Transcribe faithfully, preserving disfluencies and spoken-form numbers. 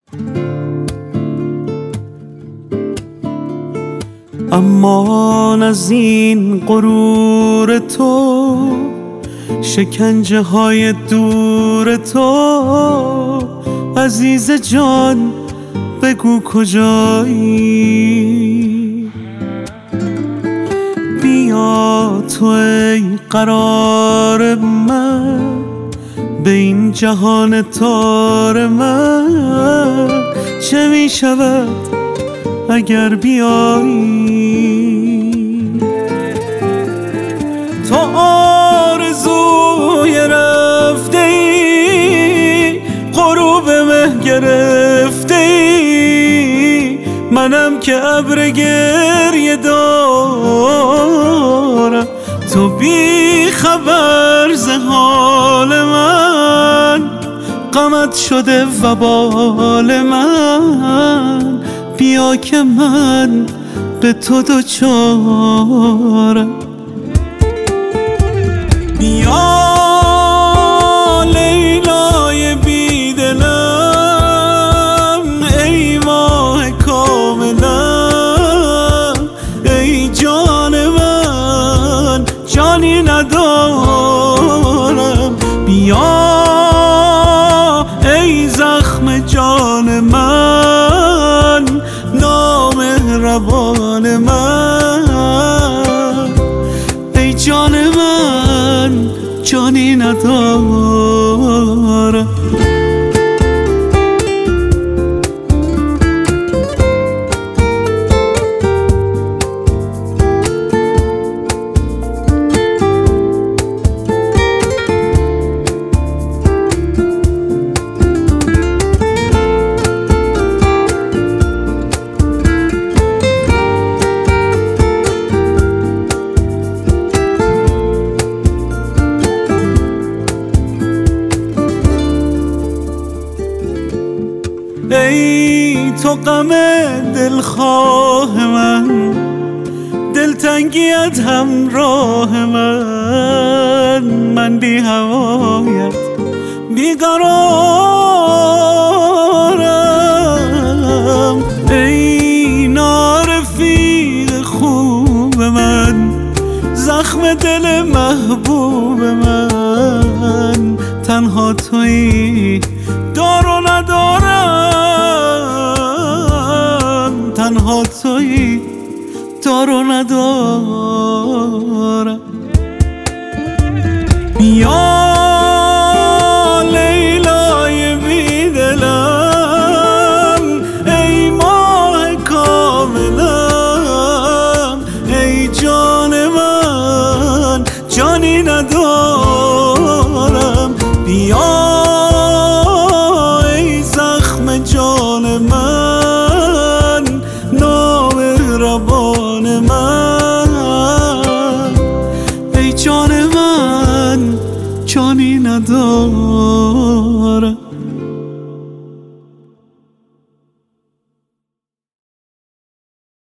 امان از این غرور تو، شکنجه های دور تو، عزیز جان بگو کجایی؟ بیا تو ای قرار من، به این جهان تار من چه می شود اگر بیایی؟ تو آرزوی رفته ای، غروب مه گرفته ای، منم که ابر گریه دارم، تو بی خبر ز حال من، غمت شده وبال من، بیا که من به تو دوچارم. بیا لیلای بیدلم، ای ماه کاملم، ای جان من جانی ندارم. بیا ای زخم جان من، نامهربان من، ای جان من جانی ندارم. ای تو غم دلخواه من، دلتنگیت همراه من، من بی هوایت بیقرارم. ای نارفیق خوب من، زخم دل محبوب من، تنها تویی دار و ندارم، تنها تویی دار و ندارم. بیا لیلای بیدلم، ای ماه کاملم، ای جان من جانی ندارم. بیا جان من، نامهربان من، ای جان من جانی ندارم.